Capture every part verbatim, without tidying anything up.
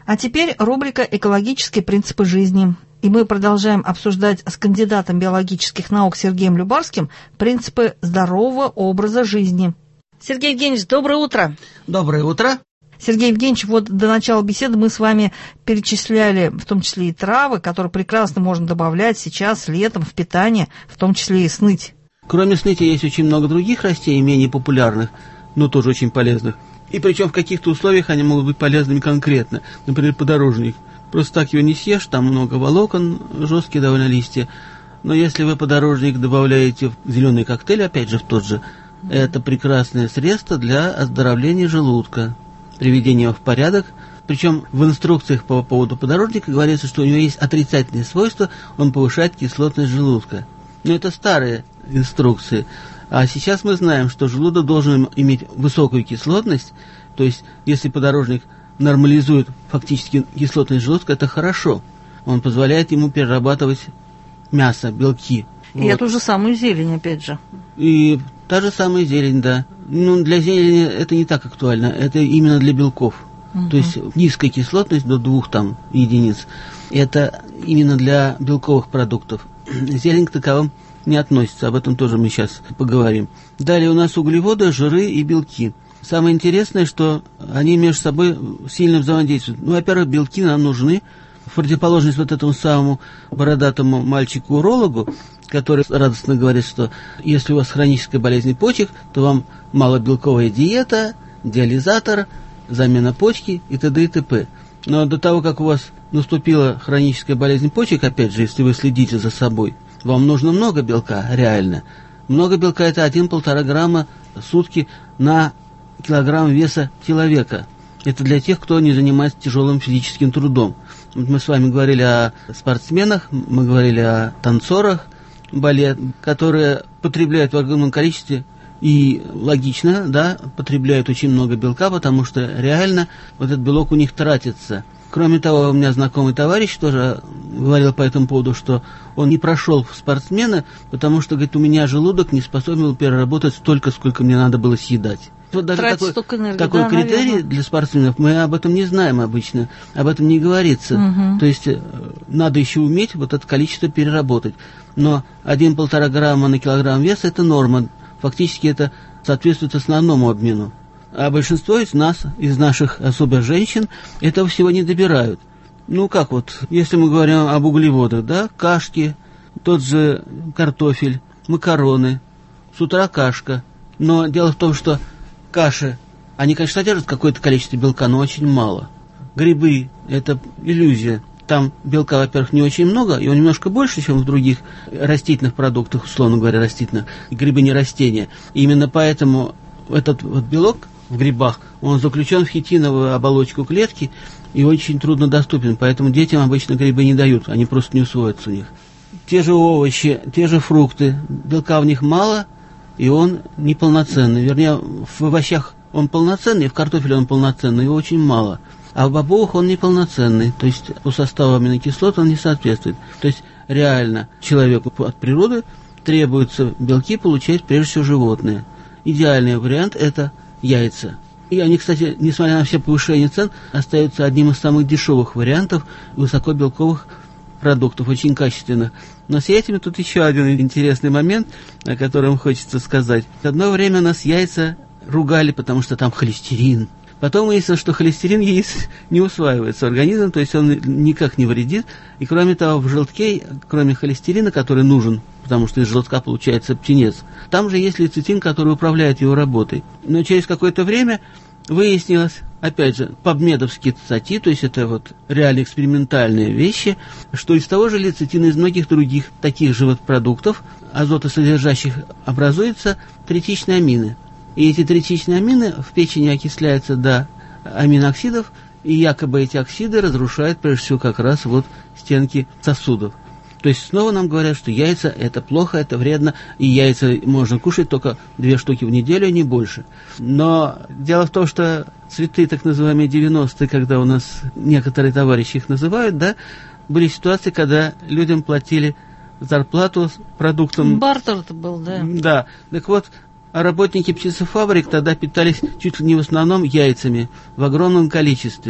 А теперь рубрика «Экологические принципы жизни». И мы продолжаем обсуждать с кандидатом биологических наук Сергеем Любарским принципы здорового образа жизни. Сергей Евгеньевич, доброе утро. Доброе утро. Сергей Евгеньевич, вот до начала беседы мы с вами перечисляли в том числе и травы, которые прекрасно можно добавлять сейчас, летом, в питание, в том числе и сныть. Кроме сныти есть очень много других растений, менее популярных, но тоже очень полезных. И причем в каких-то условиях они могут быть полезными конкретно. Например, подорожник. Просто так его не съешь, там много волокон, жесткие довольно листья. Но если вы подорожник добавляете в зеленый коктейль, опять же в тот же, это прекрасное средство для оздоровления желудка, приведения его в порядок. Причем в инструкциях по поводу подорожника говорится, что у него есть отрицательные свойства, он повышает кислотность желудка. Но это старые инструкции. А сейчас мы знаем, что желудок должен иметь высокую кислотность, то есть если подорожник нормализует фактически кислотность желудка, это хорошо. Он позволяет ему перерабатывать мясо, белки. И вот. эту же самую зелень, опять же. И та же самая зелень, да. Ну, для зелени это не так актуально, это именно для белков. Угу. То есть низкая кислотность до двух там единиц, это именно для белковых продуктов. Зелень к таковым не относится, об этом тоже мы сейчас поговорим. Далее у нас углеводы, жиры и белки. Самое интересное, что они между собой сильно взаимодействуют. Ну, во-первых, белки нам нужны, в противоположность вот этому самому бородатому мальчику-урологу, который радостно говорит, что если у вас хроническая болезнь почек, то вам малобелковая диета, диализатор, замена почки и т.д. и т.п. Но до того, как у вас наступила хроническая болезнь почек, опять же, если вы следите за собой, вам нужно много белка, реально. Много белка – это один-полтора грамма в сутки на килограмм веса человека. Это для тех, кто не занимается тяжелым физическим трудом. Мы с вами говорили о спортсменах, мы говорили о танцорах балет, которые потребляют в огромном количестве и логично, да, потребляют очень много белка, потому что реально вот этот белок у них тратится. Кроме того, у меня знакомый товарищ тоже говорил по этому поводу, что он не прошел в спортсмены, потому что, говорит, у меня желудок не способен был переработать столько, сколько мне надо было съедать. Вот даже Тратить такой, энергии, такой да, критерий наверное. для спортсменов, мы об этом не знаем обычно, об этом не говорится. Угу. То есть надо еще уметь вот это количество переработать. Но один-полтора грамма на килограмм веса – это норма. Фактически это соответствует основному обмену. А большинство из нас, из наших особо женщин, этого всего не добирают. Ну как вот, если мы говорим об углеводах, да, кашки, тот же картофель, макароны, с утра кашка. Но дело в том, что каши, они, конечно, содержат какое-то количество белка, но очень мало. Грибы – это иллюзия. Там белка, во-первых, не очень много, и он немножко больше, чем в других растительных продуктах, условно говоря, растительных. Грибы не растения. И именно поэтому этот вот белок в грибах, он заключен в хитиновую оболочку клетки и очень трудно доступен, поэтому детям обычно грибы не дают, они просто не усвоятся у них. Те же овощи, те же фрукты, белка в них мало, и он неполноценный. Вернее, в овощах он полноценный, в картофеле он полноценный, его очень мало. А в бобовых он неполноценный, то есть по составу аминокислот он не соответствует. То есть реально человеку от природы требуются белки получать прежде всего животные. Идеальный вариант – это яйца. И они, кстати, несмотря на все повышение цен, остаются одним из самых дешевых вариантов высокобелковых продуктов, очень качественных. Но с яйцами тут еще один интересный момент, о котором хочется сказать. Одно время нас яйца ругали, потому что там холестерин. Потом выяснилось, что холестерин яиц не усваивается в организм, то есть он никак не вредит. И кроме того, в желтке, кроме холестерина, который нужен, потому что из желтка получается птенец, там же есть лецитин, который управляет его работой. Но через какое-то время выяснилось, опять же, пабмедовские статьи, то есть это вот реально экспериментальные вещи, что из того же лецитина, из многих других таких же вот продуктов, азотосодержащих, образуются третичные амины. И эти третичные амины в печени окисляются до аминоксидов, и якобы эти оксиды разрушают, прежде всего, как раз вот стенки сосудов. То есть снова нам говорят, что яйца – это плохо, это вредно, и яйца можно кушать только две штуки в неделю, не больше. Но дело в том, что цветы, так называемые девяностые, когда у нас некоторые товарищи их называют, да, были ситуации, когда людям платили зарплату продуктом. Бартер-то был, да. Да, так вот, а работники птицефабрик тогда питались чуть ли не в основном яйцами в огромном количестве.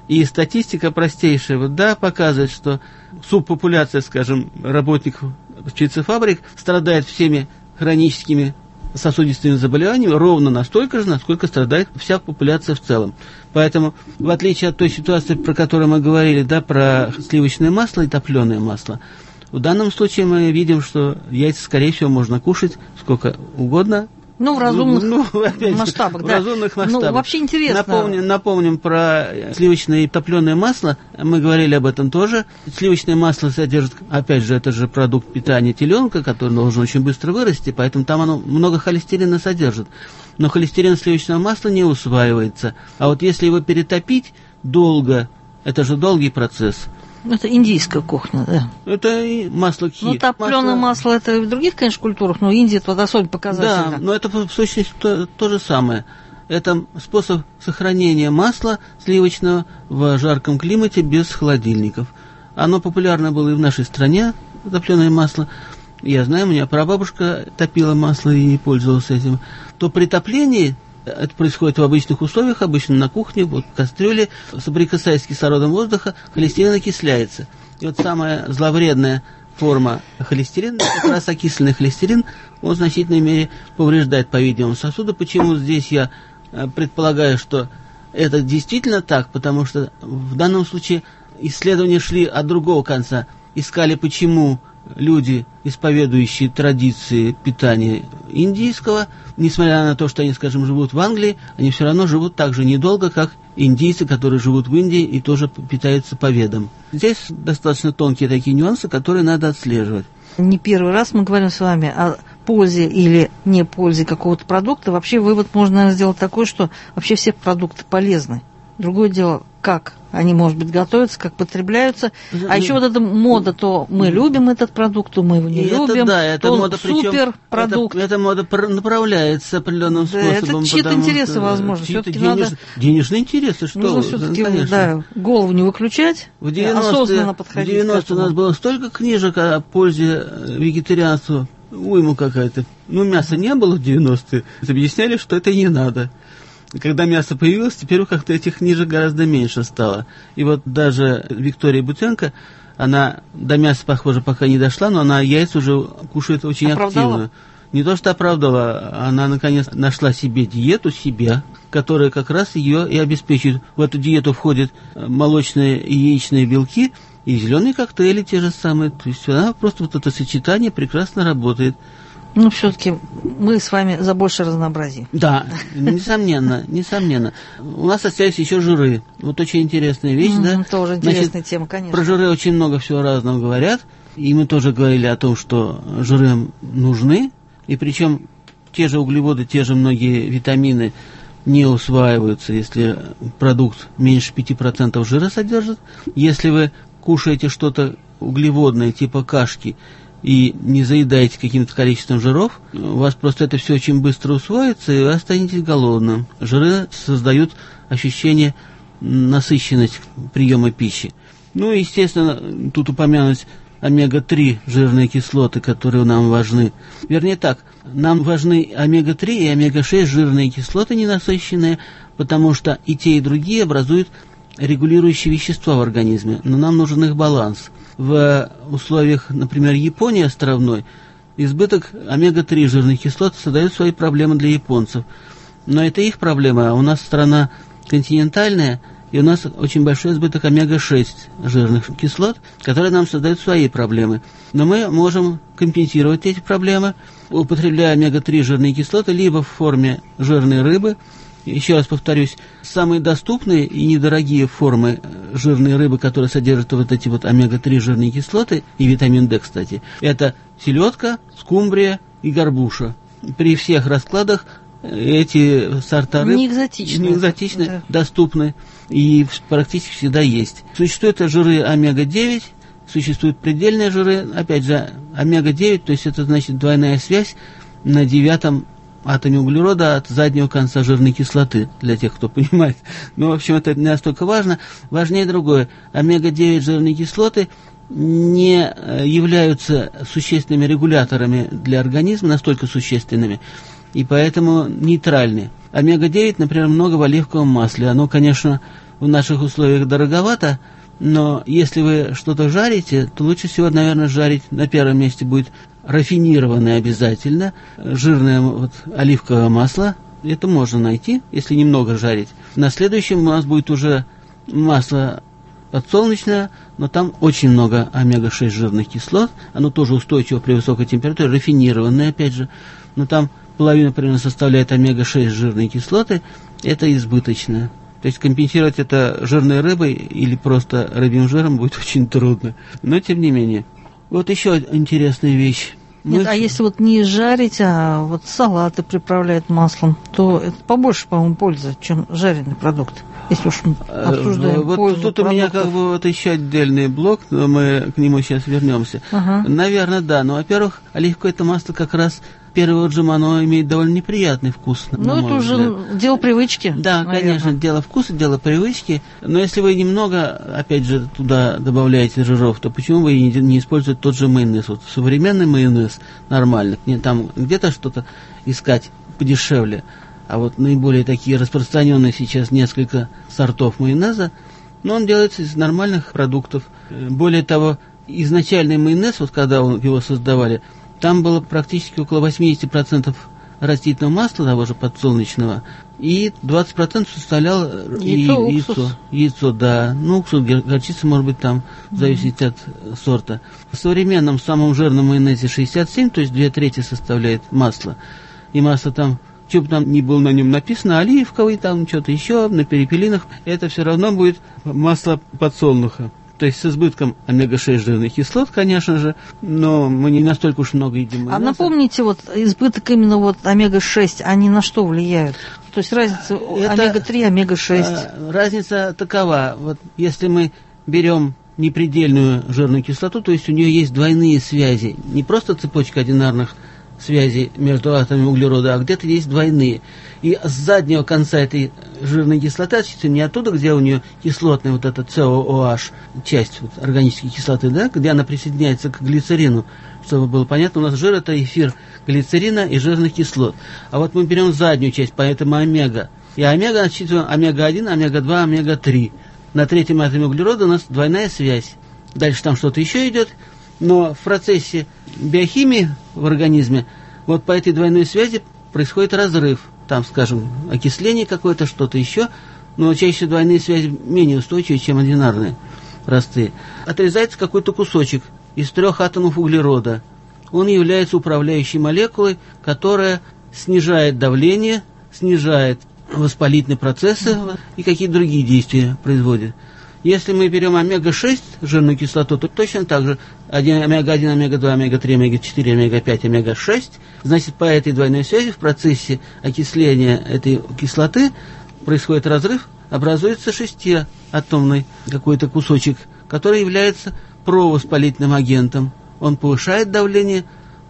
И статистика простейшая, вот, да, показывает, что субпопуляция, скажем, работников птицефабрик страдает всеми хроническими сосудистыми заболеваниями ровно настолько же, насколько страдает вся популяция в целом. Поэтому, в отличие от той ситуации, про которую мы говорили, да, про сливочное масло и топленое масло, в данном случае мы видим, что яйца, скорее всего, можно кушать сколько угодно. Ну, в разумных ну, опять, масштабах, в да. разумных масштабах. Ну, вообще интересно. Напомним, напомним про сливочное и топленое масло. Мы говорили об этом тоже. Сливочное масло содержит, опять же, это же продукт питания теленка, который должен очень быстро вырасти, поэтому там оно много холестерина содержит. Но холестерин сливочного масла не усваивается. А вот если его перетопить долго, это же долгий процесс. Это индийская кухня, да. Это и масло кхи. Ну, топленое масло, масло это и в других, конечно, культурах, но Индия это особенно показательно. Да, но это в сущности то, то же самое. Это способ сохранения масла сливочного в жарком климате без холодильников. Оно популярно было и в нашей стране, топленое масло. Я знаю, у меня прабабушка топила масло и пользовалась этим. То при топлении, это происходит в обычных условиях, обычно на кухне, вот в кастрюле, соприкасаясь с кислородом воздуха, холестерин окисляется. И вот самая зловредная форма холестерина, как раз окисленный холестерин, он в значительной мере повреждает, по-видимому, сосуды. Почему здесь я предполагаю, что это действительно так, потому что в данном случае исследования шли от другого конца, искали, почему люди, исповедующие традиции питания индийского, несмотря на то, что они, скажем, живут в Англии, они все равно живут так же недолго, как индийцы, которые живут в Индии и тоже питаются по ведам. Здесь достаточно тонкие такие нюансы, которые надо отслеживать. Не первый раз мы говорим с вами о пользе или не пользе какого-то продукта. Вообще вывод можно, наверное, сделать такой, что вообще все продукты полезны. Другое дело, как они, может быть, готовятся, как потребляются. А еще вот эта мода, то мы любим этот продукт, то мы его не и любим. Это, да, это то мода, супер продукт. Это, эта мода направляется определенным да, способом. Это чьи-то интересы, что, возможно. Чьи-то денеж... надо... Денежные интересы, что нужно все-таки да, голову не выключать, в девяностые, осознанно подходить. В девяностые у нас было столько книжек о пользе вегетарианства, уйму какая-то. Ну, мяса не было в девяностые. Объясняли, что это не надо. Когда мясо появилось, теперь как-то этих книжек гораздо меньше стало. И вот даже Виктория Бутенко, она до мяса, похоже, пока не дошла, но она яйца уже кушает очень оправдала? активно. Не то, что оправдала, она наконец нашла себе диету, себя, которая как раз ее и обеспечивает. В эту диету входят молочные и яичные белки и зеленые коктейли те же самые. То есть она просто вот это сочетание прекрасно работает. Ну, все-таки мы с вами за больше разнообразия. Да, несомненно, несомненно. У нас остались еще жиры. Вот очень интересная вещь, mm-hmm, да? Тоже интересная тема, конечно. Про жиры очень много всего разного говорят. И мы тоже говорили о том, что жиры нужны. И причем те же углеводы, те же многие витамины не усваиваются, если продукт меньше пяти процентов жира содержит. Если вы кушаете что-то углеводное, типа кашки, и не заедаете каким-то количеством жиров, у вас просто это все очень быстро усвоится, и вы останетесь голодным. Жиры создают ощущение насыщенности приема пищи. Ну, естественно, тут упомянуть омега три жирные кислоты, которые нам важны. Вернее так, нам важны омега три и омега шесть жирные кислоты ненасыщенные, потому что и те, и другие образуют регулирующие вещества в организме, но нам нужен их баланс. В условиях, например, Японии островной, избыток омега три жирных кислот создает свои проблемы для японцев. Но это их проблема, а у нас страна континентальная, и у нас очень большой избыток омега шесть жирных кислот, которые нам создают свои проблемы. Но мы можем компенсировать эти проблемы, употребляя омега три жирные кислоты либо в форме жирной рыбы. Еще раз повторюсь, самые доступные и недорогие формы жирной рыбы, которые содержат вот эти вот омега три жирные кислоты и витамин D, кстати, это селедка, скумбрия и горбуша. При всех раскладах эти сорта рыб не экзотичны, не экзотичны да. доступны и практически всегда есть. Существуют жиры омега девять, существуют предельные жиры, опять же, омега девять, то есть это значит двойная связь на девятом атоме углерода от заднего конца жирной кислоты, для тех, кто понимает. Но, в общем, это не настолько важно. Важнее другое. омега девять жирные кислоты не являются существенными регуляторами для организма, настолько существенными, и поэтому нейтральны. омега девять, например, много в оливковом масле. Оно, конечно, в наших условиях дороговато, но если вы что-то жарите, то лучше всего, наверное, жарить на первом месте будет рафинированное обязательно, жирное вот, оливковое масло. Это можно найти, если немного жарить. На следующем у нас будет уже масло подсолнечное, но там очень много омега шесть жирных кислот. Оно тоже устойчиво при высокой температуре, рафинированное, опять же. Но там половину примерно составляет омега шесть жирные кислоты. Это избыточно. То есть компенсировать это жирной рыбой или просто рыбьим жиром будет очень трудно. Но тем не менее. Вот еще интересная вещь. Нет, Мы... а если вот не жарить, а вот салаты приправлять маслом, то это побольше, по-моему, пользы, чем жареный продукт. Если уж мы обсуждаем вот пользу тут продуктов. У меня как бы вот еще отдельный блок, но мы к нему сейчас вернемся. Ага. Наверное, да. Но, во-первых, оливковое это масло как раз первый отжим, оно имеет довольно неприятный вкус. Ну, это уже взгляд. Дело привычки. Да, наверное. Конечно, дело вкуса, дело привычки. Но если вы немного, опять же, туда добавляете жиров, то почему вы не, не используете тот же майонез? Вот современный майонез нормальный, не там где-то что-то искать подешевле. А вот наиболее такие распространенные сейчас несколько сортов майонеза, но он делается из нормальных продуктов. Более того, изначальный майонез, вот когда он, его создавали, там было практически около восемьдесят процентов растительного масла, того же подсолнечного, и двадцать процентов составляло яйцо, и, яйцо. Яйцо, да. Ну, уксус, горчица, может быть, там, в зависимости mm-hmm. от сорта. В современном самом жирном майонезе шестьдесят семь, то есть две трети составляет масло. И масло там, что бы там ни было на нем написано, оливковый, там что-то еще, на перепелинах, это все равно будет масло подсолнуха. То есть с избытком омега шесть жирных кислот, конечно же, но мы не настолько уж много едим майонеза. А напомните, вот избыток именно вот омега шесть, они на что влияют? То есть разница это, омега три, омега шесть? Разница такова, вот если мы берем непредельную жирную кислоту, то есть у нее есть двойные связи, не просто цепочка одинарных связей между атомами углерода, а где-то есть двойные. И с заднего конца этой жирной кислоты, не оттуда, где у нее кислотная вот эта си о о эйч, часть вот, органической кислоты, да, где она присоединяется к глицерину, чтобы было понятно, у нас жир это эфир глицерина и жирных кислот. А вот мы берем заднюю часть, поэтому омега. И омега отсчитываем омега один, омега два, омега три. На третьем атоме углерода у нас двойная связь. Дальше там что-то еще идет. Но в процессе биохимии в организме вот по этой двойной связи происходит разрыв. Там, скажем, окисление какое-то, что-то еще, но чаще двойные связи менее устойчивые, чем одинарные, простые. Отрезается какой-то кусочек из трех атомов углерода. Он является управляющей молекулой, которая снижает давление, снижает воспалительные процессы и какие-то другие действия производит. Если мы берем омега шесть жирную кислоту, то точно так же омега один, омега два, омега три, омега четыре, омега пять, омега шесть. Значит, по этой двойной связи в процессе окисления этой кислоты происходит разрыв, образуется шестиатомный какой-то кусочек, который является провоспалительным агентом. Он повышает давление,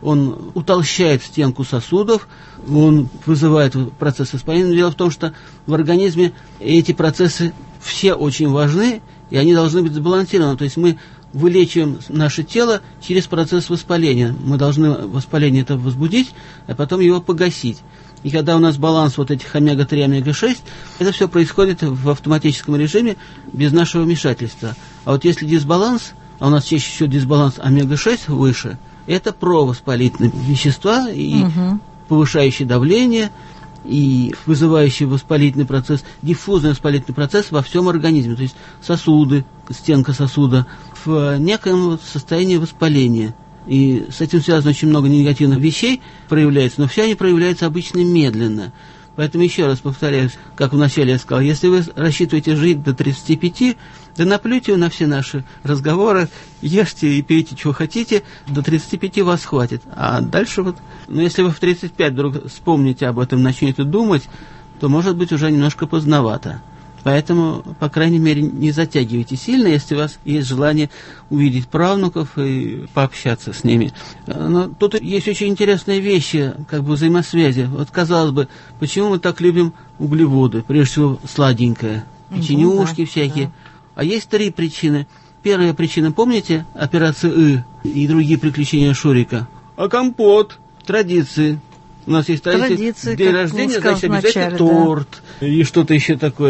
он утолщает стенку сосудов, он вызывает процесс воспаления. Дело в том, что в организме эти процессы все очень важны, и они должны быть сбалансированы. То есть мы вылечиваем наше тело через процесс воспаления. Мы должны воспаление это возбудить, а потом его погасить. И когда у нас баланс вот этих омега три, омега шесть, это все происходит в автоматическом режиме без нашего вмешательства. А вот если дисбаланс, а у нас чаще всего дисбаланс омега шесть выше, это провоспалительные вещества и угу. повышающие давление, и вызывающий воспалительный процесс, диффузный воспалительный процесс во всем организме, то есть сосуды, стенка сосуда в некоем состоянии воспаления. И с этим связано очень много негативных вещей проявляется, но все они проявляются обычно медленно. Поэтому еще раз повторяюсь, как вначале я сказал, если вы рассчитываете жить до тридцати пяти, да наплюйте на все наши разговоры, ешьте и пейте, чего хотите, до тридцати пяти вас хватит. А дальше вот, ну если вы в тридцать пять вдруг вспомните об этом, начнете думать, то может быть уже немножко поздновато. Поэтому, по крайней мере, не затягивайте сильно, если у вас есть желание увидеть правнуков и пообщаться с ними. Но тут есть очень интересные вещи, как бы взаимосвязи. Вот, казалось бы, почему мы так любим углеводы? Прежде всего, сладенькое, печенюшки ну, да, всякие. Да. А есть три причины. Первая причина, помните, операция «И» и другие приключения Шурика? А компот, традиции. У нас есть традиции. День рождения, значит, обязательно торт да. и что-то еще такое. В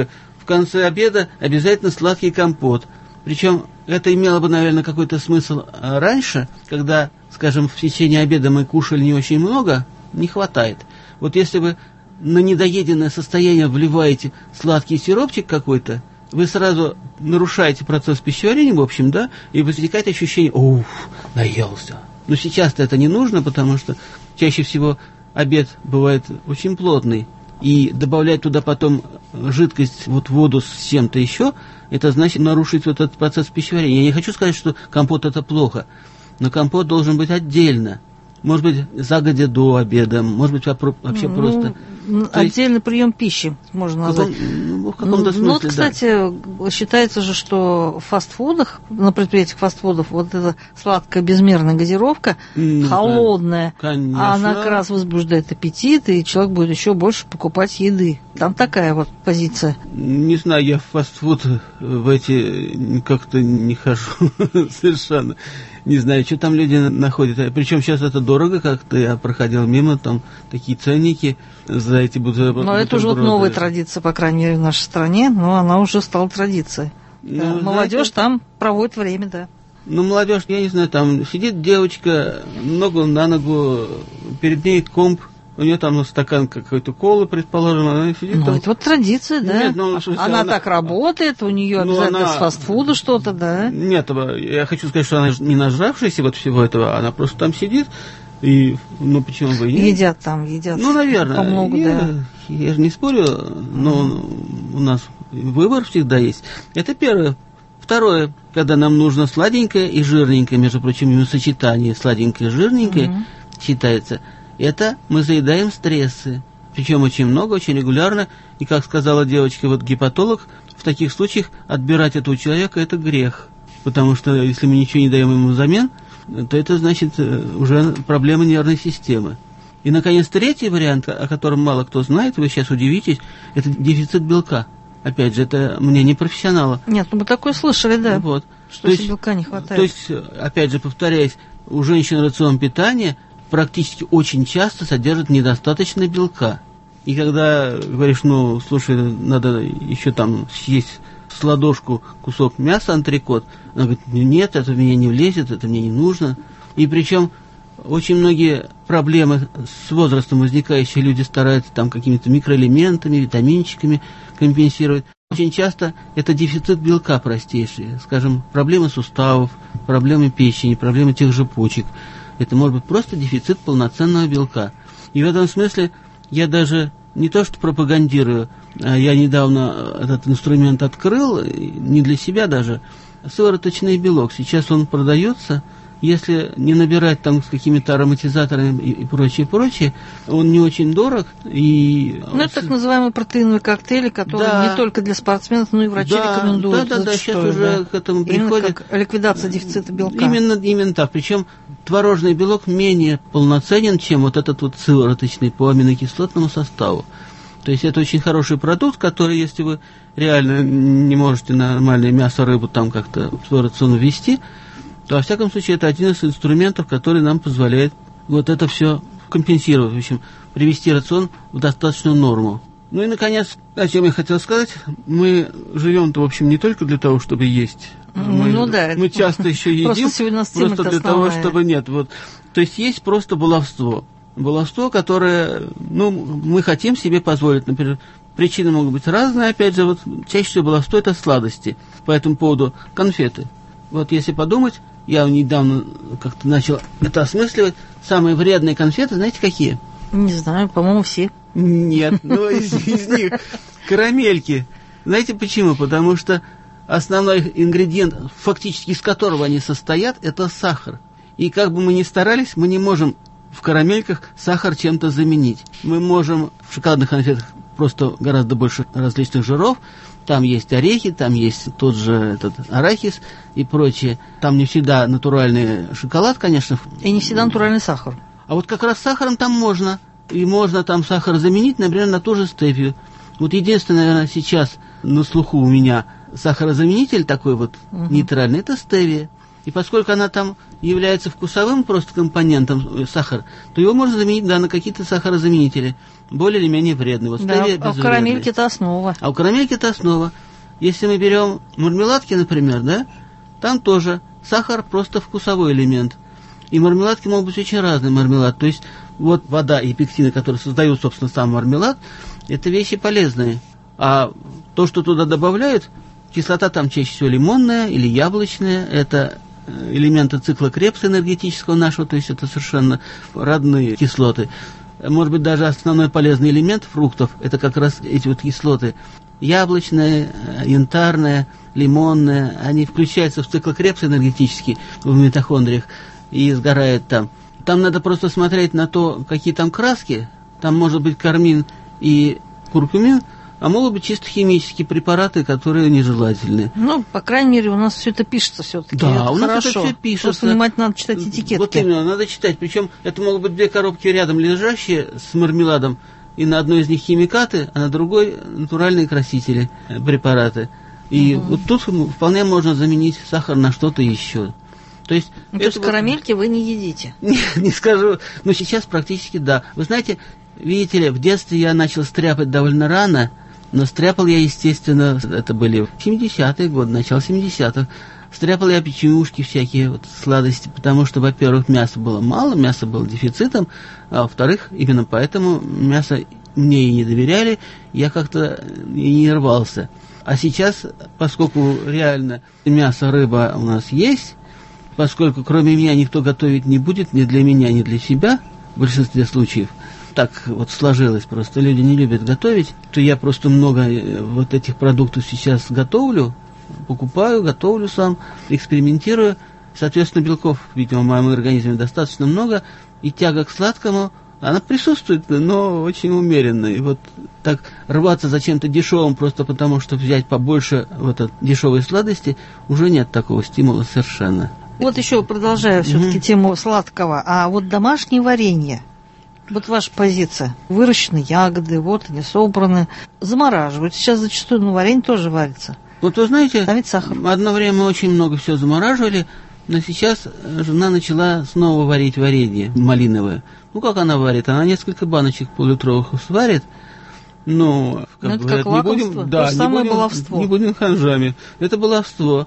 конце обеда обязательно сладкий компот. Причем это имело бы, наверное, какой-то смысл раньше, когда, скажем, в течение обеда мы кушали не очень много, не хватает. Вот если вы на недоеденное состояние вливаете сладкий сиропчик какой-то, вы сразу нарушаете процесс пищеварения, в общем, да, и возникает ощущение: уф, наелся. Но сейчас-то это не нужно, потому что чаще всего обед бывает очень плотный, и добавлять туда потом жидкость, вот воду с чем-то еще, это значит нарушить вот этот процесс пищеварения. Я не хочу сказать, что компот это плохо, но компот должен быть отдельно. Может быть, загодя до обеда, может быть, вообще ну, просто... Отдельный есть, прием пищи, можно назвать. Ну, в каком-то смысле, ну, вот, кстати, да. Считается же, что в фастфудах, на предприятиях фастфудов, вот эта сладкая безмерная газировка, ну, холодная, конечно. Она как раз возбуждает аппетит, и человек будет еще больше покупать еды. Там такая вот позиция. Не знаю, я в фастфуд в эти как-то не хожу совершенно. Не знаю, что там люди находят. Причем сейчас это дорого как-то. Я проходил мимо, там такие ценники за эти бутерброды. Но это уже вот новая традиция, по крайней мере, в нашей стране. Но она уже стала традицией. Ну, да. Молодежь знаете, там проводит время, да. Ну, молодежь, я не знаю, там сидит девочка, ногу на ногу, перед ней комп. У нее там стакан какой-то колы, предположим, она сидит ну, там. это вот традиция, да. Нет, ну, смысле, она, она так работает, у нее ну, обязательно она... с фастфуда что-то, да. Нет, я хочу сказать, что она не нажравшаяся вот всего этого, она просто там сидит, и, ну, почему бы и нет. Едят там, едят. Ну, наверное. Помогу, я, да. я же не спорю, но mm. у нас выбор всегда есть. Это первое. Второе, когда нам нужно сладенькое и жирненькое, между прочим, именно сочетание сладенькое и жирненькое mm-hmm. считается... Это мы заедаем стрессы, причем очень много, очень регулярно, и, как сказала девочка, вот гепатолог, в таких случаях отбирать этого человека – это грех, потому что если мы ничего не даем ему взамен, то это значит уже проблема нервной системы. И, наконец, третий вариант, о котором мало кто знает, вы сейчас удивитесь, это дефицит белка. Опять же, это мнение профессионала. Нет, ну мы такое слышали, да, вот. что если белка не хватает. То есть, опять же, повторяюсь, у женщин рацион питания практически очень часто содержит недостаточно белка. И когда говоришь, ну, слушай, надо еще там съесть с ладошку кусок мяса, антрекот, она говорит, нет, это в меня не влезет, это мне не нужно. И причем очень многие проблемы с возрастом возникающие люди стараются там какими-то микроэлементами, витаминчиками компенсировать. Очень часто это дефицит белка простейший, скажем, проблемы суставов, проблемы печени, проблемы тех же почек. Это может быть просто дефицит полноценного белка. И в этом смысле я даже не то что пропагандирую, а я недавно этот инструмент открыл, не для себя даже, сывороточный белок. Сейчас он продается, если не набирать там с какими-то ароматизаторами и прочее, прочее, он не очень дорог. И... Ну, это так называемые протеиновые коктейли, которые да. не только для спортсменов, но и врачи да, рекомендуют. Да, да, да, сейчас уже да. к этому именно приходит. Как ликвидация дефицита белка. Именно, именно так. Причем творожный белок менее полноценен, чем вот этот вот сывороточный по аминокислотному составу. То есть это очень хороший продукт, который, если вы реально не можете нормальное мясо, рыбу там как-то в свой рацион ввести, то, во всяком случае, это один из инструментов, который нам позволяет вот это все компенсировать, в общем, привести рацион в достаточную норму. Ну и, наконец, о чем я хотел сказать, мы живем-то, в общем, не только для того, чтобы есть. Мы, ну да. Мы часто еще едим, просто для того, чтобы нет. Вот. То есть есть просто баловство. Баловство, которое, ну, мы хотим себе позволить, например, причины могут быть разные, опять же, вот чаще всего баловство – это сладости. По этому поводу конфеты. Вот если подумать, я недавно как-то начал это осмысливать, самые вредные конфеты, знаете, какие? Не знаю, по-моему, все. Нет, ну из, из них карамельки. Знаете почему? Потому что основной ингредиент, фактически из которого они состоят, это сахар. И как бы мы ни старались, мы не можем в карамельках сахар чем-то заменить. Мы можем в шоколадных конфетах просто гораздо больше различных жиров. Там есть орехи, там есть тот же этот арахис и прочее. Там не всегда натуральный шоколад, конечно. И не всегда натуральный сахар. А вот как раз с сахаром там можно. И можно там сахар заменить, например, на ту же стевию. Вот единственное, наверное, сейчас на слуху у меня сахарозаменитель такой вот угу. нейтральный, это стевия. И поскольку она там является вкусовым просто компонентом, сахар, то его можно заменить, да, на какие-то сахарозаменители, более или менее вредные. Вот да, а у карамельки это основа. А у карамельки это основа. Если мы берем мармеладки, например, да, там тоже сахар просто вкусовой элемент. И мармеладки могут быть очень разные мармелад. То есть вот вода и пектины, которые создают, собственно, сам мармелад, это вещи полезные. А то, что туда добавляют, кислота там чаще всего лимонная или яблочная, это элементы цикла Кребса энергетического нашего, то есть это совершенно родные кислоты. Может быть, даже основной полезный элемент фруктов, это как раз эти вот кислоты. Яблочная, янтарная, лимонная, они включаются в цикл Кребса энергетический в митохондриях и сгорают там. Там надо просто смотреть на то, какие там краски. Там может быть кармин и куркумин, а могут быть чисто химические препараты, которые нежелательны. Ну, по крайней мере, у нас все это пишется все-таки. Да, это у нас хорошо. это все пишется. Просто внимательно надо читать этикетки. Вот именно, надо читать. Причем это могут быть две коробки рядом лежащие с мармеладом, и на одной из них химикаты, а на другой натуральные красители, препараты. И угу. вот тут вполне можно заменить сахар на что-то еще. То есть, ну, то есть вот... карамельки вы не едите? Не, не скажу, но сейчас практически да. Вы знаете, видите ли, в детстве я начал стряпать довольно рано, но стряпал я, естественно, это были семидесятые годы, начало семидесятых. Стряпал я печенюшки всякие, вот, сладости, потому что, во-первых, мяса было мало, мясо было дефицитом, а во-вторых, именно поэтому мясо мне и не доверяли, я как-то и не рвался. А сейчас, поскольку реально мясо, рыба у нас есть, поскольку кроме меня никто готовить не будет, ни для меня, ни для себя, в большинстве случаев, так вот сложилось, просто люди не любят готовить, то я просто много вот этих продуктов сейчас готовлю, покупаю, готовлю сам, экспериментирую. Соответственно, белков, видимо, в моем организме достаточно много, и тяга к сладкому, она присутствует, но очень умеренно. И вот так рваться за чем-то дешевым просто потому, что взять побольше вот от дешевой сладости, уже нет такого стимула совершенно. Вот еще продолжаю все-таки mm-hmm. тему сладкого, а вот домашнее варенье. Вот ваша позиция. Выращены ягоды, вот они собраны, замораживают. Сейчас зачастую ну, варенье тоже варится. Вот вы знаете, там ведь сахар. Одно время мы очень много всего замораживали, но сейчас жена начала снова варить варенье малиновое. Ну, как она варит? Она несколько баночек полулитровых сварит. Ну, как ну это говорят, как лакомство, не будем, да, то же самое не будем, баловство. Не будем ханжами. Это баловство.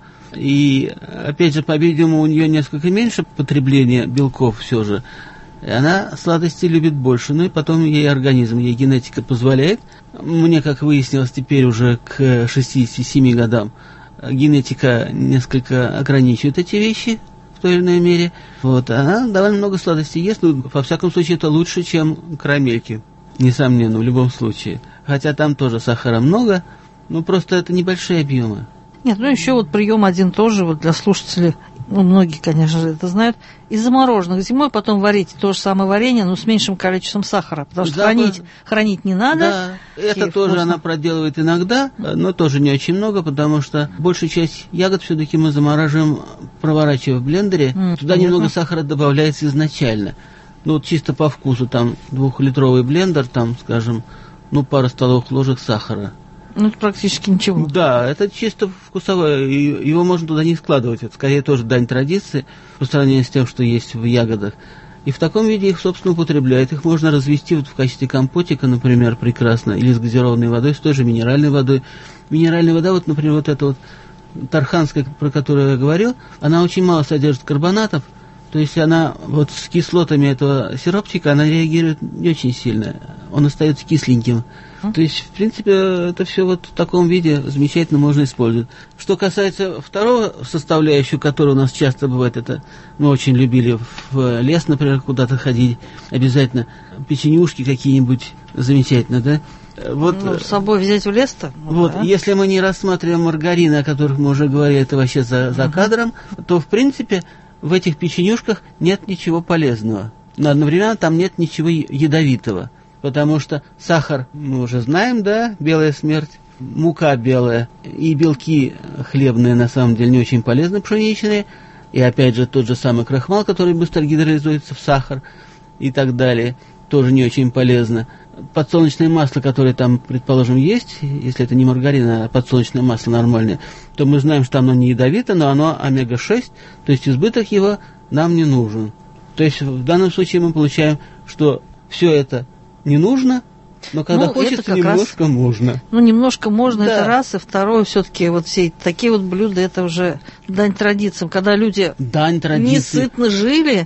И, опять же, по-видимому, у нее несколько меньше потребления белков все же. И она сладости любит больше. Ну и потом ей организм, ей генетика позволяет. Мне, как выяснилось, теперь уже к шестидесяти семи годам генетика несколько ограничивает эти вещи в той или иной мере. Вот. Она довольно много сладостей ест. Ну, во всяком случае, это лучше, чем карамельки. Несомненно, в любом случае. Хотя там тоже сахара много, но просто это небольшие объемы. Нет, ну еще вот прием один тоже вот для слушателей, ну многие, конечно же, это знают, из замороженных зимой потом варить то же самое варенье, но с меньшим количеством сахара, потому что Запах... хранить, хранить не надо. Да, это тоже вкусно. Она проделывает иногда, но тоже не очень много, потому что большую часть ягод все-таки мы замораживаем, проворачивая в блендере. Mm, Туда понятно. Немного сахара добавляется изначально. Ну вот чисто по вкусу, там двухлитровый блендер, там, скажем, ну пару столовых ложек сахара. Ну, это практически ничего. Да, это чисто вкусовое, и его можно туда не складывать. Это скорее тоже дань традиции по сравнению с тем, что есть в ягодах. И в таком виде их, собственно, употребляют. Их можно развести вот в качестве компотика, например, прекрасно, или с газированной водой, с той же минеральной водой. Минеральная вода, вот, например, вот эта вот тарханская, про которую я говорил, она очень мало содержит карбонатов, то есть она вот с кислотами этого сиропчика, она реагирует не очень сильно, он остается кисленьким. То есть, в принципе, это все вот в таком виде замечательно можно использовать. Что касается второго составляющего, который у нас часто бывает, это мы очень любили в лес, например, куда-то ходить, обязательно печенюшки какие-нибудь замечательно, да? Вот, ну, с собой взять в лес-то? Вот, да? Если мы не рассматриваем маргарины, о которых мы уже говорили, это вообще за, за кадром, то, в принципе, в этих печенюшках нет ничего полезного. Но одновременно там нет ничего ядовитого. Потому что сахар, мы уже знаем, да, белая смерть, мука белая и белки хлебные, на самом деле, не очень полезны, пшеничные. И опять же, тот же самый крахмал, который быстро гидролизуется в сахар и так далее, тоже не очень полезно. подсолнечное масло, которое там, предположим, есть, если это не маргарин, а подсолнечное масло нормальное, то мы знаем, что оно не ядовито, но оно омега шесть, то есть избыток его нам не нужен. То есть в данном случае мы получаем, что все это не нужно, но когда ну, хочется, немножко раз, можно. Ну, немножко можно, да. Это раз. И второе, все-таки вот все такие вот блюда, это уже дань традициям. Когда люди дань традиции. Несытно жили,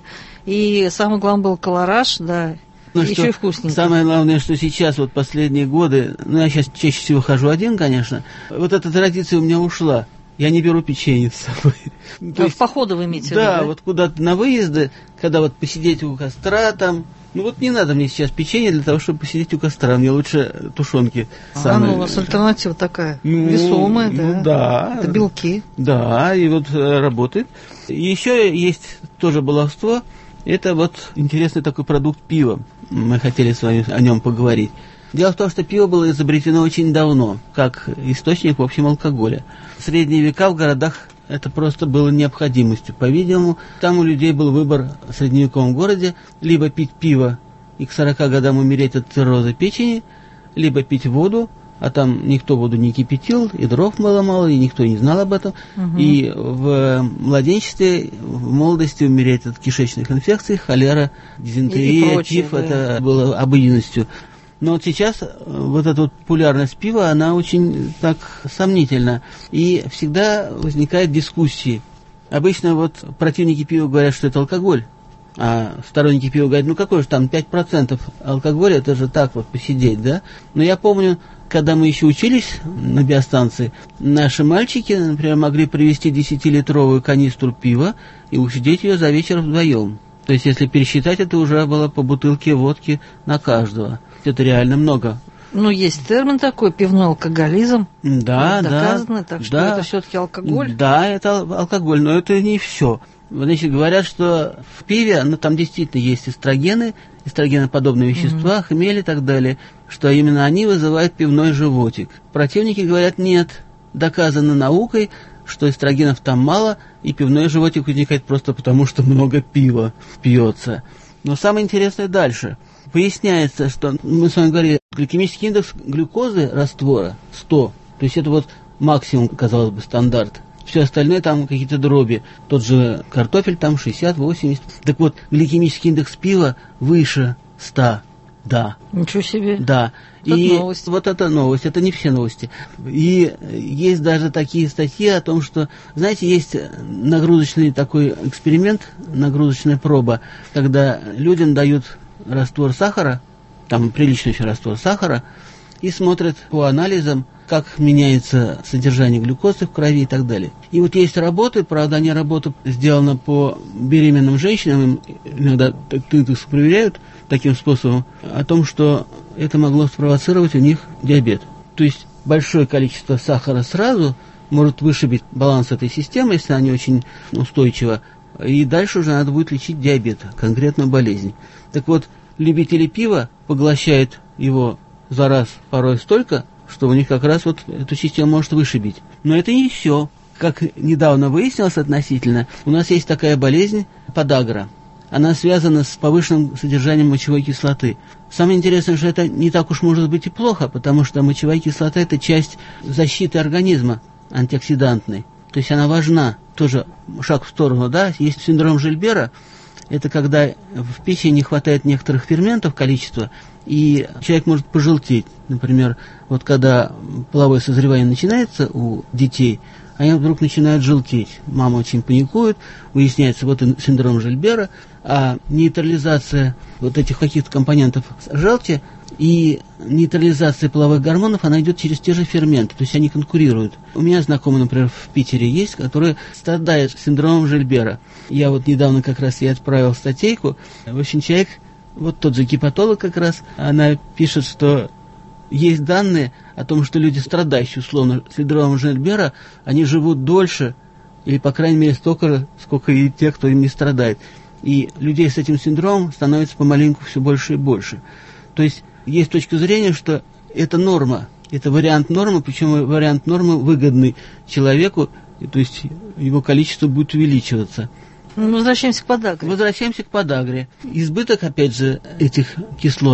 и самое главное был колораж, да, ну, еще что, и вкусненько. Самое главное, что сейчас, вот последние годы, ну, я сейчас чаще всего хожу один, конечно, вот эта традиция у меня ушла. Я не беру печенье с собой. А есть, в походы вы имеете в виду, да? Да, вот куда-то на выезды, когда вот посидеть у костра там. Ну вот не надо мне сейчас печенье для того, чтобы посидеть у костра. Мне лучше тушенки. А, самые... ну у вас альтернатива такая, ну, весомая, да? Ну, да. Это белки. Да, и вот э, работает. И еще есть тоже баловство. Это вот интересный такой продукт пива. Мы хотели с вами о нем поговорить. Дело в том, что пиво было изобретено очень давно, как источник, в общем, алкоголя. В средние века в городах это просто было необходимостью. По-видимому, там у людей был выбор в средневековом городе либо пить пиво и к сорока годам умереть от цирроза печени, либо пить воду, а там никто воду не кипятил, и дров было мало, и никто не знал об этом. Угу. И в младенчестве, в молодости умереть от кишечных инфекций, холера, дизентерия, тиф, да. Это было обыденностью. Но вот сейчас вот эта вот популярность пива, она очень так сомнительна. И всегда возникают дискуссии. Обычно вот противники пива говорят, что это алкоголь. А сторонники пива говорят, ну какой же там пять процентов алкоголя, это же так вот посидеть, да? Но я помню, когда мы еще учились на биостанции, наши мальчики, например, могли привезти десятилитровую канистру пива и усидеть ее за вечер вдвоем. То есть, если пересчитать, это уже было по бутылке водки на каждого. Это реально много. Ну, есть термин такой, пивной алкоголизм. Да, да. Доказано, так что да, это все-таки алкоголь. Да, это алкоголь, но это не все. Значит, говорят, что в пиве, ну, там действительно есть эстрогены, эстрогеноподобные вещества, mm-hmm. хмель и так далее, что именно они вызывают пивной животик. Противники говорят, нет, доказано наукой, что эстрогенов там мало, и пивной животик возникает просто потому, что много пива пьется. Но самое интересное дальше. Выясняется, что мы с вами говорили, гликемический индекс глюкозы раствора сто, то есть это вот максимум, казалось бы, стандарт. Все остальное там какие-то дроби. Тот же картофель там шестьдесят восемьдесят. Так вот, гликемический индекс пива выше ста. Да. Ничего себе. Да. Это и новость. Вот это новость, это не все новости. И есть даже такие статьи о том, что, знаете, есть нагрузочный такой эксперимент, нагрузочная проба, когда людям дают раствор сахара, там приличный еще раствор сахара, и смотрят по анализам, как меняется содержание глюкозы в крови и так далее. И вот есть работы, правда, они работа сделана по беременным женщинам, им иногда тынтекс проверяют таким способом, о том, что это могло спровоцировать у них диабет. То есть большое количество сахара сразу может вышибить баланс этой системы, если она не очень устойчива, и дальше уже надо будет лечить диабет, конкретно болезнь. Так вот, любители пива поглощают его за раз порой столько, что у них как раз вот эту систему может вышибить. Но это не все. Как недавно выяснилось относительно, у нас есть такая болезнь подагра. Она связана с повышенным содержанием мочевой кислоты. Самое интересное, что это не так уж может быть и плохо, потому что мочевая кислота – это часть защиты организма антиоксидантной. То есть она важна. Тоже шаг в сторону, да. Есть синдром Жильбера. Это когда в печени не хватает некоторых ферментов, количества, и человек может пожелтеть. Например, вот когда половое созревание начинается у детей, они вдруг начинают желтеть. Мама очень паникует, выясняется вот синдром Жильбера, а нейтрализация вот этих каких-то компонентов желчи и нейтрализация половых гормонов, она идет через те же ферменты, то есть они конкурируют. У меня знакомый, например, в Питере есть, который страдает синдромом Жильбера. Я вот недавно как раз ей отправил статейку. В общем, человек, вот тот же гепатолог как раз, она пишет, что есть данные о том, что люди, страдающие условно синдромом Жильбера, они живут дольше, или, по крайней мере, столько же, сколько и те, кто им не страдает. И людей с этим синдромом становится помаленьку все больше и больше. То есть есть точка зрения, что это норма, это вариант нормы, причем вариант нормы выгодный человеку, то есть его количество будет увеличиваться. Возвращаемся к подагре. Возвращаемся к подагре. Избыток, опять же, этих кислот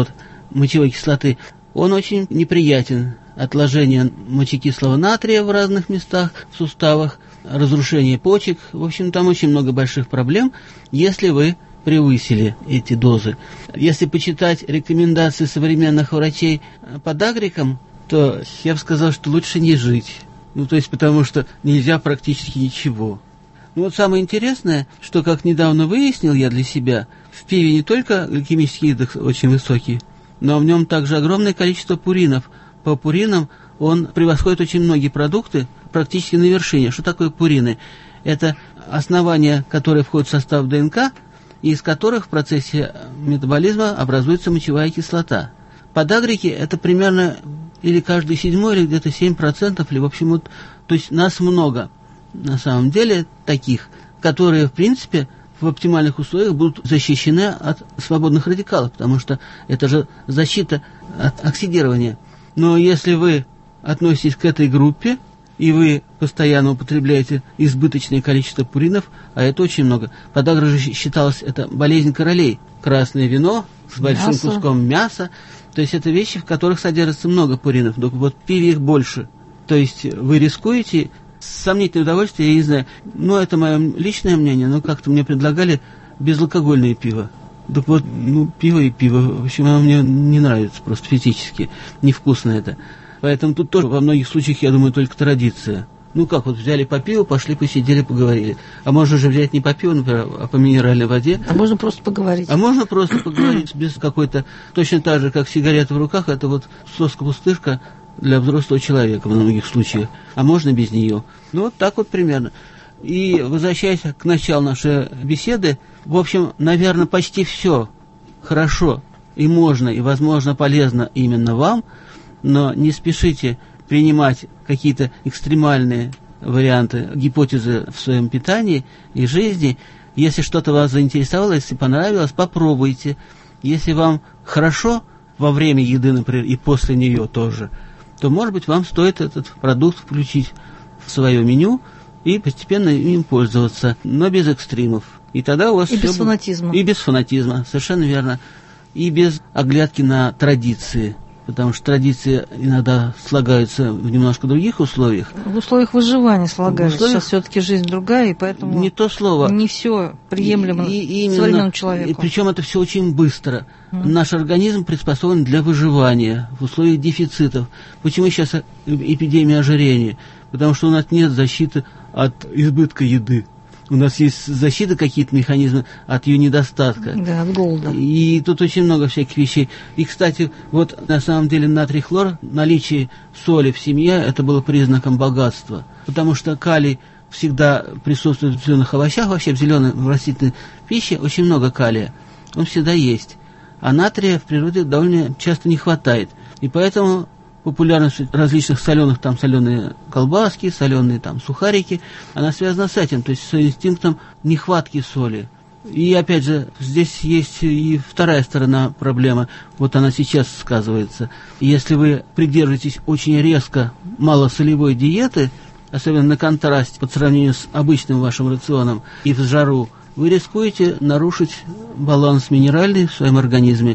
мочевой кислоты, он очень неприятен. Отложение мочекислого натрия в разных местах, в суставах, разрушение почек. В общем, там очень много больших проблем, если вы превысили эти дозы. Если почитать рекомендации современных врачей подагрикам, то я бы сказал, что лучше не жить. Ну, то есть, потому что нельзя практически ничего. Ну, вот самое интересное, что, как недавно выяснил я для себя, в пиве не только гликемический индекс очень высокий, но в нем также огромное количество пуринов. По пуринам он превосходит очень многие продукты, практически на вершине. Что такое пурины? Это основания, которые входят в состав ДНК, из которых в процессе метаболизма образуется мочевая кислота. Подагрики – это примерно или каждый седьмой, или где-то семь процентов, или в общем, вот, то есть нас много на самом деле таких, которые, в принципе, в оптимальных условиях будут защищены от свободных радикалов, потому что это же защита от оксидирования. Но если вы относитесь к этой группе, и вы постоянно употребляете избыточное количество пуринов, а это очень много. Подагра же считалось, это болезнь королей. Красное вино с большим мясо. Куском мяса. То есть это вещи, в которых содержится много пуринов. Только вот в пиве их больше. То есть вы рискуете, сомнительное удовольствие, я не знаю, ну это мое личное мнение, но как-то мне предлагали безалкогольное пиво. Так вот, ну пиво и пиво. В общем, оно мне не нравится просто физически. Невкусно это. Поэтому тут тоже во многих случаях, я думаю, только традиция. Ну как, вот взяли по пиву, пошли, посидели, поговорили. А можно же взять не по пиву, например, а по минеральной воде. А можно просто поговорить. А можно просто поговорить без какой-то... Точно так же, как сигарета в руках, это вот соска-пустышка для взрослого человека в многих случаях. А можно без нее. Ну вот так вот примерно. И возвращаясь к началу нашей беседы, в общем, наверное, почти все хорошо и можно, и, возможно, полезно именно вам, но не спешите принимать какие-то экстремальные варианты, гипотезы в своем питании и жизни. Если что-то вас заинтересовало, если понравилось, попробуйте. Если вам хорошо во время еды, например, и после нее тоже, то, может быть, вам стоит этот продукт включить в свое меню и постепенно им пользоваться, но без экстримов. И тогда у вас и все без будет... фанатизма. И без фанатизма, совершенно верно. И без оглядки на традиции. Потому что традиции иногда слагаются в немножко других условиях. В условиях выживания слагаются. Условиях... Сейчас все-таки жизнь другая, и поэтому не то слово. Не все приемлемо и, и именно, современному человеку. И, причем это все очень быстро. Mm. Наш организм приспособлен для выживания в условиях дефицитов. Почему сейчас эпидемия ожирения? Потому что у нас нет защиты от избытка еды. У нас есть защита, какие-то механизмы от ее недостатка. Да, от голода. И тут очень много всяких вещей. И, кстати, вот на самом деле натрий хлор, наличие соли в семье, это было признаком богатства. Потому что калий всегда присутствует в зеленых овощах, вообще в зеленой в растительной пище очень много калия. Он всегда есть. А натрия в природе довольно часто не хватает. И поэтому популярность различных соленых, там соленые колбаски, соленые там сухарики, она связана с этим, то есть с инстинктом нехватки соли. И опять же, здесь есть и вторая сторона проблемы, вот она сейчас сказывается. Если вы придерживаетесь очень резко малосолевой диеты, особенно на контрасте по сравнению с обычным вашим рационом и в жару, вы рискуете нарушить баланс минеральный в своем организме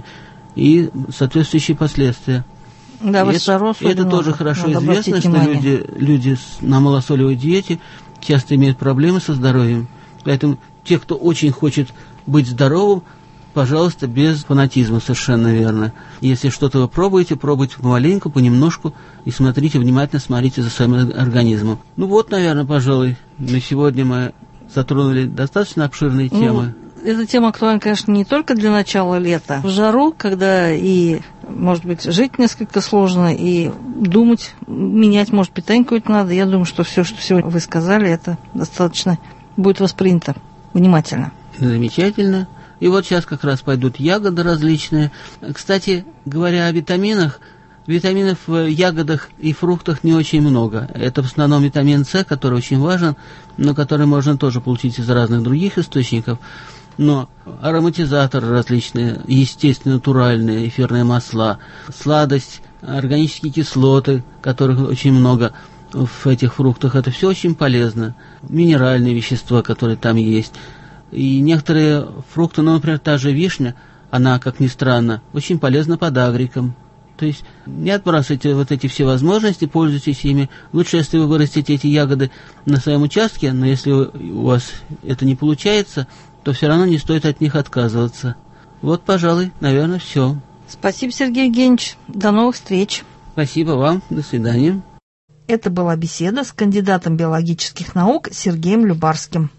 и соответствующие последствия. Да, и это, это тоже хорошо известно, что люди, люди на малосолевой диете часто имеют проблемы со здоровьем. Поэтому те, кто очень хочет быть здоровым, пожалуйста, без фанатизма, совершенно верно. Если что-то вы пробуете, пробуйте помаленьку, понемножку, и смотрите, внимательно смотрите за своим организмом. Ну вот, наверное, пожалуй, на сегодня мы затронули достаточно обширные темы. Ну, эта тема актуальна, конечно, не только для начала лета. В жару, когда и, может быть, жить несколько сложно, и думать, менять, может, питание какое-то надо. Я думаю, что все, что сегодня вы сказали, это достаточно будет воспринято внимательно. Замечательно. И вот сейчас как раз пойдут ягоды различные. Кстати, говоря о витаминах, витаминов в ягодах и фруктах не очень много. Это в основном витамин С, который очень важен, но который можно тоже получить из разных других источников. Но ароматизаторы различные, естественно, натуральные, эфирные масла, сладость, органические кислоты, которых очень много в этих фруктах, это все очень полезно. Минеральные вещества, которые там есть. И некоторые фрукты, ну, например, та же вишня, она, как ни странно, очень полезна подагрикам. То есть не отбрасывайте вот эти все возможности, пользуйтесь ими. Лучше, если вы вырастите эти ягоды на своем участке, но если у вас это не получается, то все равно не стоит от них отказываться. Вот, пожалуй, наверное, все. Спасибо, Сергей Евгеньевич. До новых встреч. Спасибо вам. До свидания. Это была беседа с кандидатом биологических наук Сергеем Любарским.